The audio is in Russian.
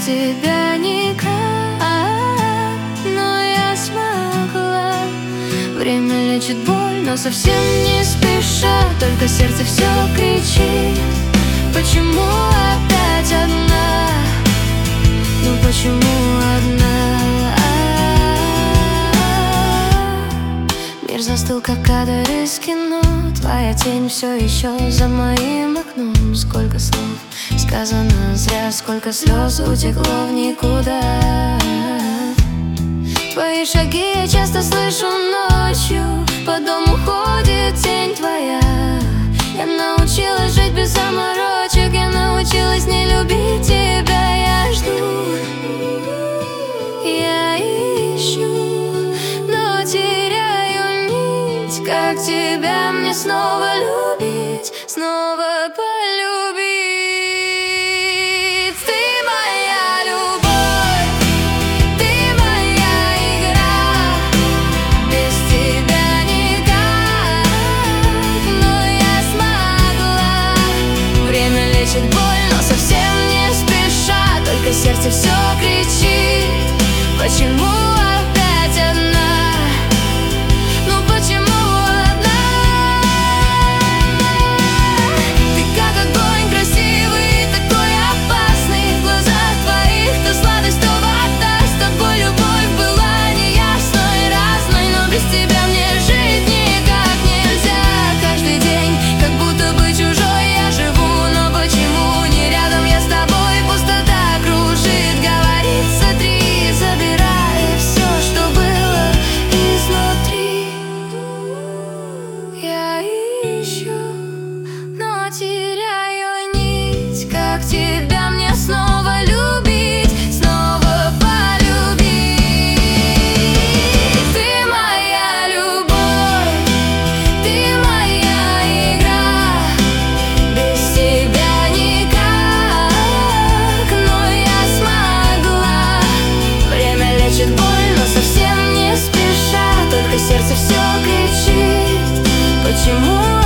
тебя никак, но я смогла. Время лечит боль, но совсем не спеша, только сердце все кричит: почему опять одна? Ну почему одна? Мир застыл, как кадр из кино. Твоя тень все еще за моим окном. Сколько слов сказано зря, сколько слез утекло в никуда. Твои шаги я часто слышу ночью. По дому ходит тень твоя. Я научилась жить без заморочек. Я научилась не любить тебя. Я жду, я ищу, но теряю нить. Как тебя мне снова любить, снова полюбить? Ты моя любовь, ты моя игра. Без тебя никак, но я смогла. Время лечит боль, но совсем не спеша, только сердце все кричит: почему опять одна? Ну почему одна? Ты как огонь красивый, такой опасный. В глазах твоих то сладость, то вода. С тобой любовь была неясной, разной, но без тебя мне жить никак нельзя. Каждый день как будто бы чужой я живу, но почему не рядом я с тобой? Пустота кружит, говорит: сотри, забирай все, что было изнутри. Я ищу, но теряю нить. Как тебя мне снова любить, снова полюбить? Ты моя любовь, ты моя игра. Без тебя никак, но я смогла. Время лечит боль, но совсем не спеша, только сердце все кричит: почему